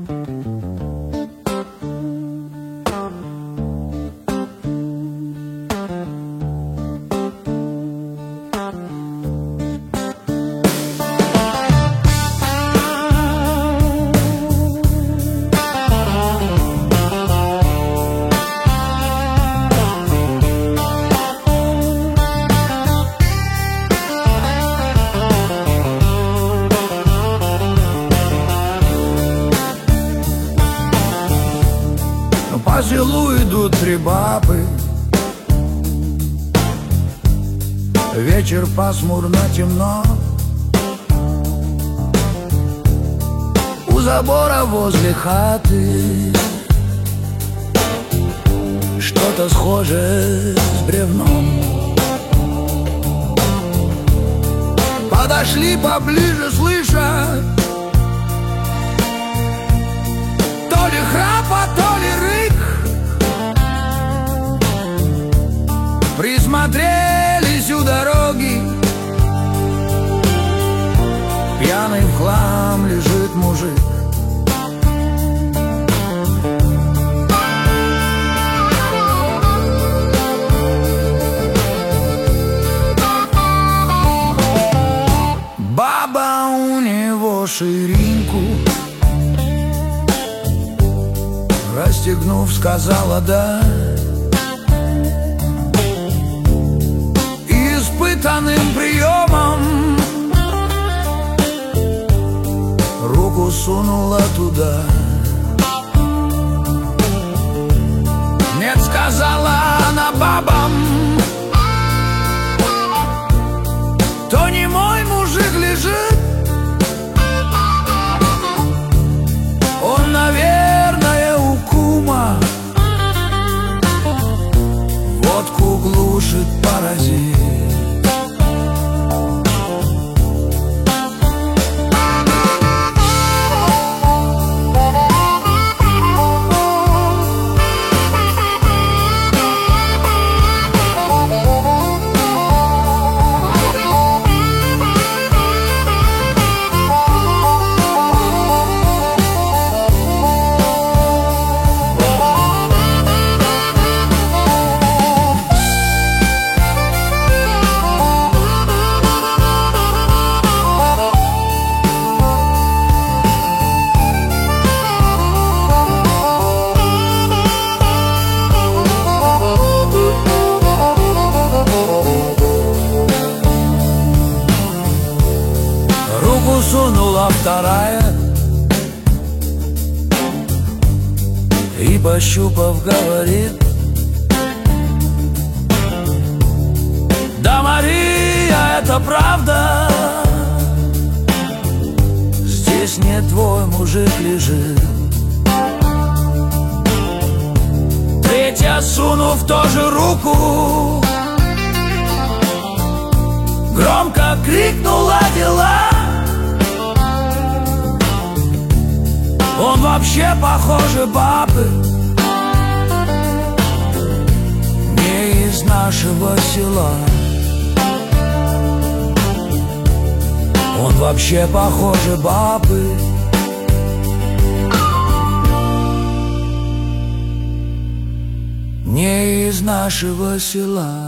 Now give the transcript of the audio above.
По селу идут три бабы, вечер пасмурно, темно. У забора возле хаты что-то схожее с бревном. Подошли поближе, слыша то ли храпа, то ли рык. Присмотрелись у дороги, пьяный в хлам лежит мужик. Баба у него ширинку расстегнув, сказала да. Испытанным приемом руку сунула туда. Нет, сказала она бабам, то не мой мужик лежит, он, наверное, у кума водку глушит паразит. Сунула вторая и, пощупав, говорит: да, Мария, это правда, здесь не твой мужик лежит. Третья, сунув тоже руку, громко крикнула дела. Он вообще, похоже, бабы не из нашего села. Он вообще, похоже, бабы не из нашего села.